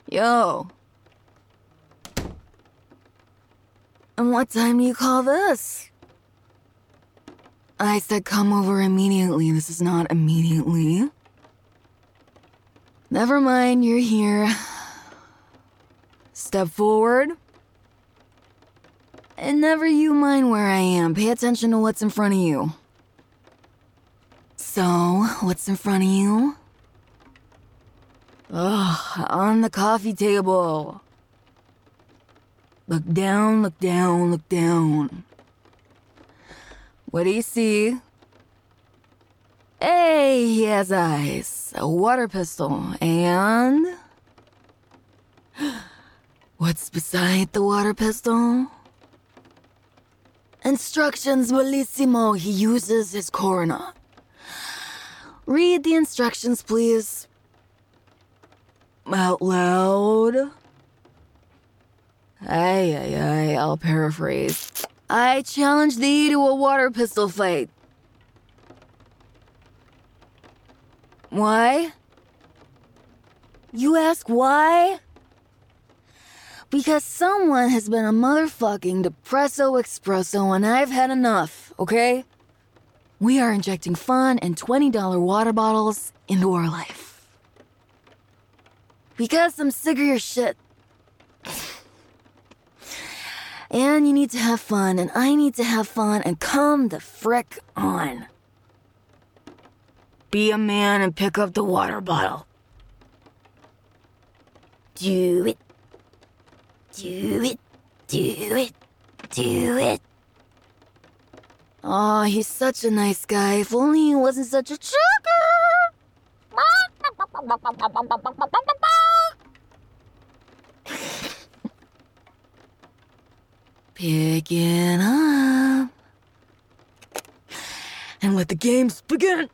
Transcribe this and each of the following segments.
Yo. And what time do you call this? I said come over immediately. This is not immediately. Never mind, you're here. Step forward. And never you mind where I am. Pay attention to what's in front of you. So, what's in front of you? Ugh, on the coffee table. Look down, look down, look down. What do you see? Hey, he has eyes. A water pistol. And... what's beside the water pistol? Instructions, bellissimo. He uses his corona. Read the instructions, please. Out loud. Aye, I'll paraphrase. I challenge thee to a water pistol fight. Why? You ask why? Because someone has been a motherfucking depresso espresso and I've had enough, okay? We are injecting fun and $20 water bottles into our life. Because I'm sick of your shit. And you need to have fun, and I need to have fun, and come the frick on. Be a man and pick up the water bottle. Do it. Do it. Do it. Do it. Aw, he's such a nice guy. If only he wasn't such a choker. Pick it up. And let the games begin.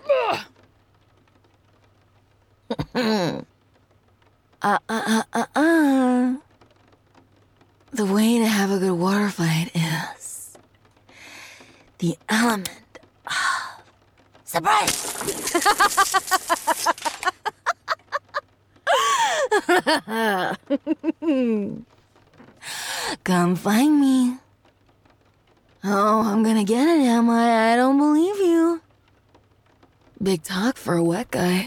The way to have a good water fight is the element of surprise. Come find me. Oh, I'm gonna get it, am I? I don't believe you. Big talk for a wet guy.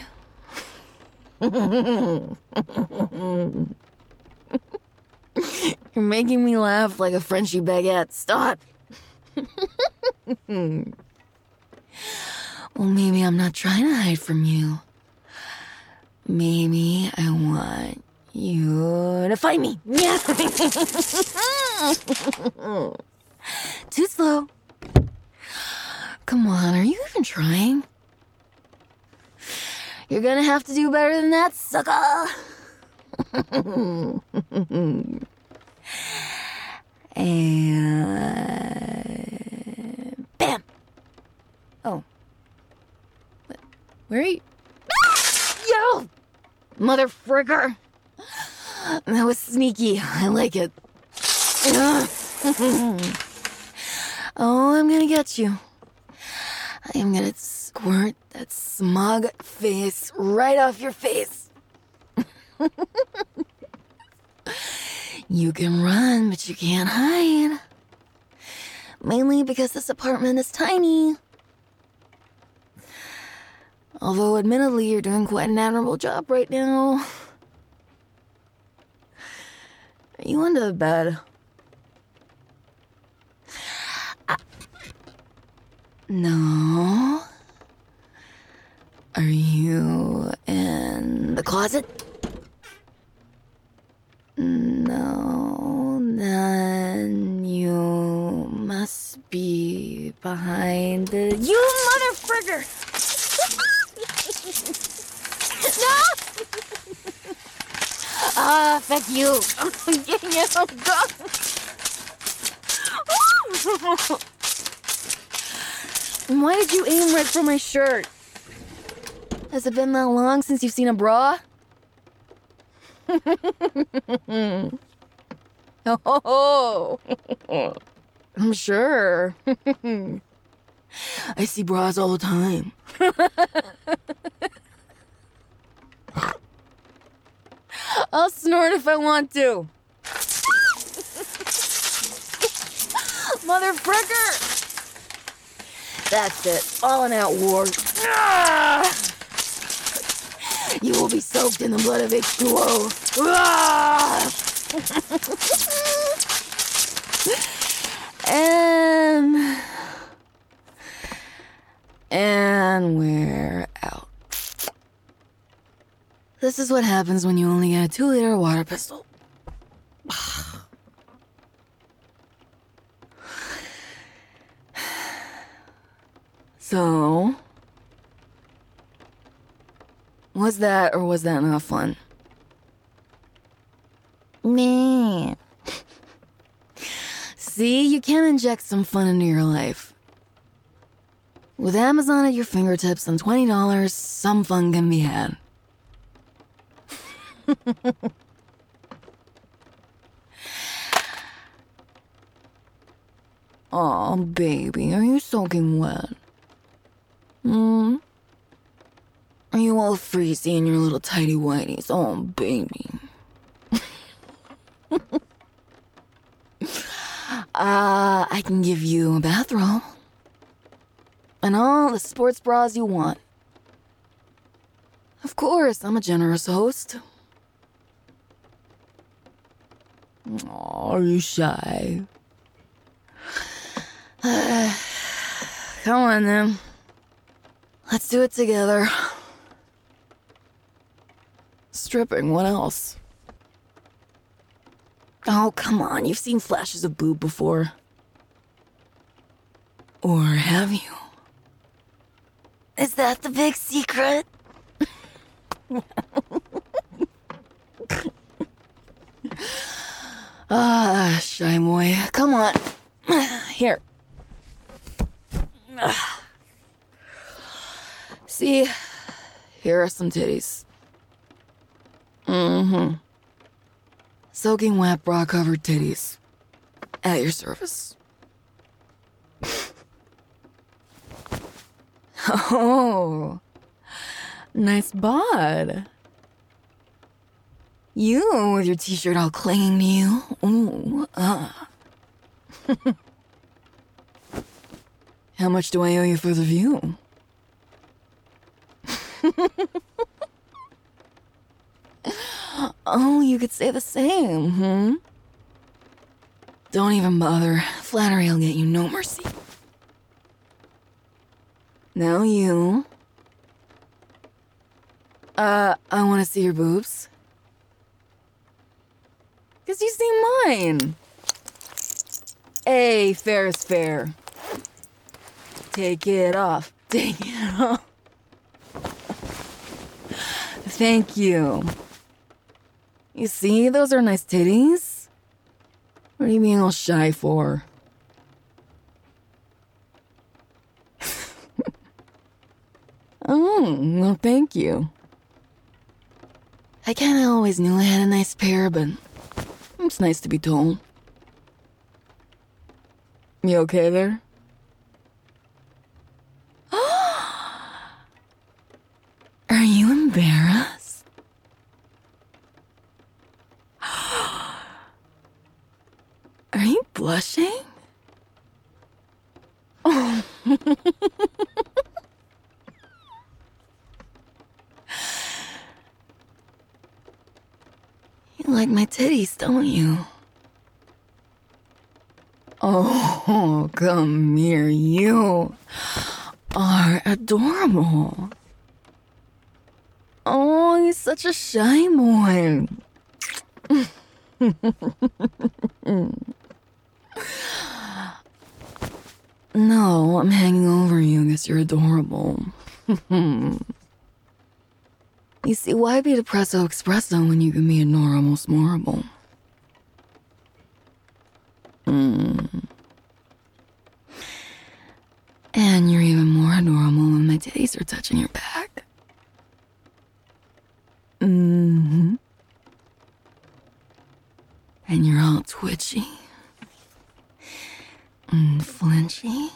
You're making me laugh like a Frenchie baguette. Stop. Well, maybe I'm not trying to hide from you. Maybe I want you to fight me. Too slow. Come on, are you even trying? You're gonna have to do better than that, sucker. And bam. Oh. Where are you? Yo! Mother fricker. That was sneaky. I like it. Oh, I'm gonna get you. I am gonna squirt that smug face right off your face. You can run, but you can't hide. Mainly because this apartment is tiny. Although, admittedly, you're doing quite an admirable job right now. Are you under the bed? No. Are you in the closet? No. Then you must be behind the... You motherfricker! No! Ah, fuck you. Why did you aim right for my shirt? Has it been that long since you've seen a bra? Oh, I'm sure. I see bras all the time. I'll snort if I want to. Mother fricker! That's it. All in out war. Ah! You will be soaked in the blood of H2O. Ah! And we're out. This is what happens when you only get a 2-liter water pistol. So, was that or was that not fun? Meh. See, you can inject some fun into your life. With Amazon at your fingertips and $20, some fun can be had. Aw, baby, are you soaking wet? Are you all freezy in your little tidy whities? Oh, baby. I can give you a bathrobe. And all the sports bras you want. Of course, I'm a generous host. Aw, are you shy? Come on, then. Let's do it together. Stripping, what else? Oh, come on, you've seen flashes of boob before. Or have you? Is that the big secret? Shy boy, come on. Here. See, here are some titties. Soaking wet, bra-covered titties. At your service. Oh, nice bod. You with your t-shirt all clinging to you. Ooh, How much do I owe you for the view? Oh, you could say the same, Don't even bother. Flattery will get you no mercy. Now you. I want to see your boobs. 'Cause you see mine. Hey, fair is fair. Take it off. Take it off. Thank you. You see, those are nice titties. What are you being all shy for? Oh, well, thank you. I kinda always knew I had a nice pair, but it's nice to be told. You okay there? Are you embarrassed? Are you blushing? Oh. You like my titties, don't you? Oh, come here. You are adorable. Oh, he's such a shy boy. No, I'm hanging over you because you're adorable. You see, why be depresso espresso when you can be adorable smorable? And you're even more adorable when my titties are touching your back. And you're all twitchy and flinchy.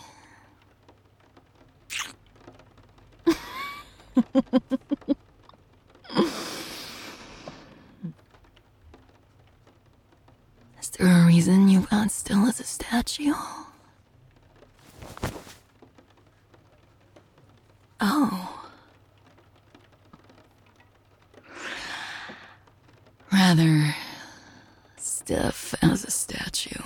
there a reason you got still as a statue? Oh. Rather stiff as a statue.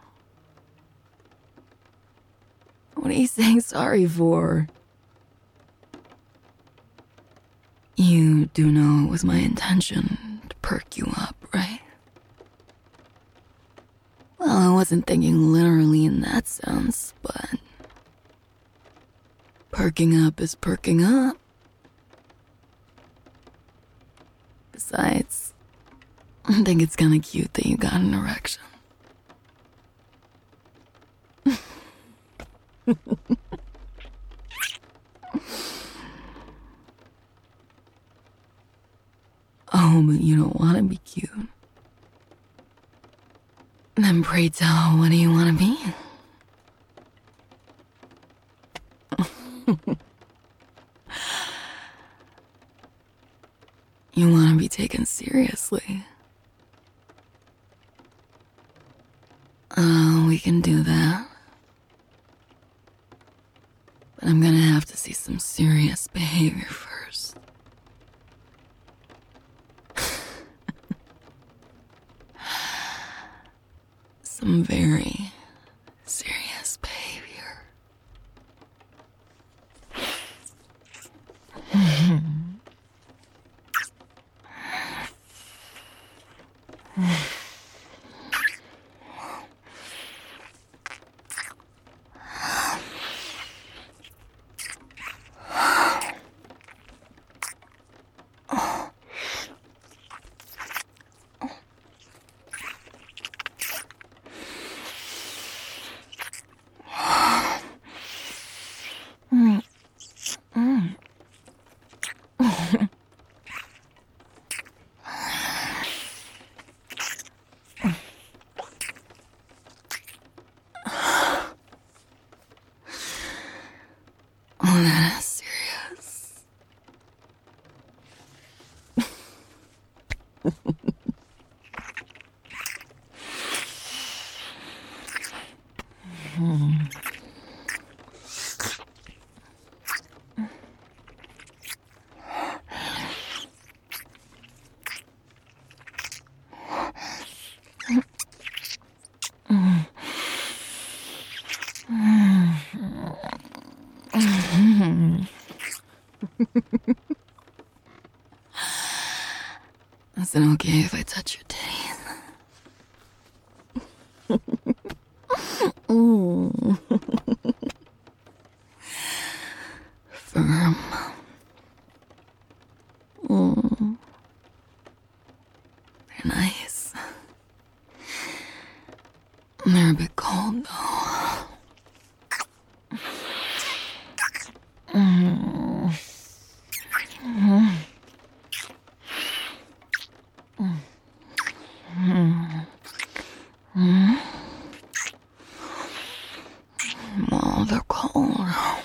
What are you saying sorry for? You do know it was my intention to perk you up, right? Well, I wasn't thinking literally in that sense, but perking up is perking up. Besides, I think it's kinda cute that you got an erection. Oh, but you don't want to be cute. Then pray tell, what do you want to be? You want to be taken seriously. We can do that. But I'm gonna have to see some serious behavior first. Some very serious behavior. Oh, that is serious. Is it okay if I touch your titties? Ooh. Firm. Ooh. They're nice. They're a bit cold, though. Oh, they're cold.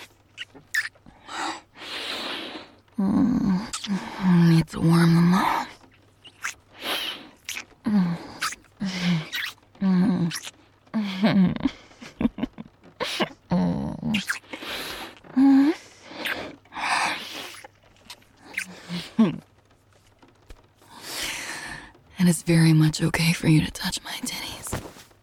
Need to warm them up. And it's very much okay for you to touch my titties.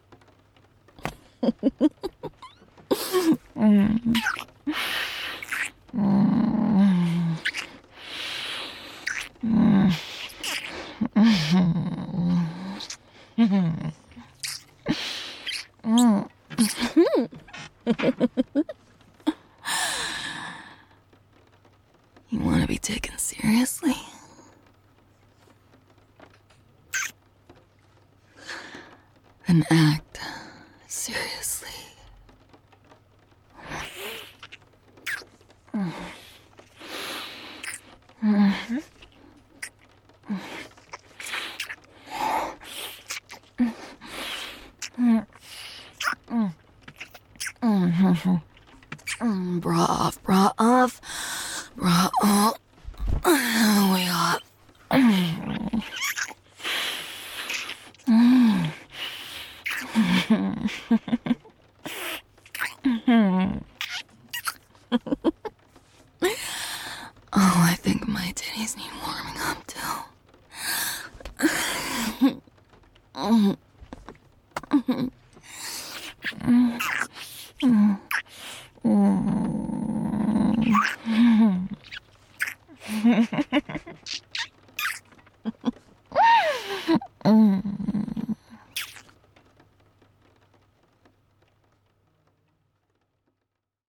You want to be taken seriously? Then act seriously. Bra off, bra off, bra off. We got. Oh, I think my titties need warming up too.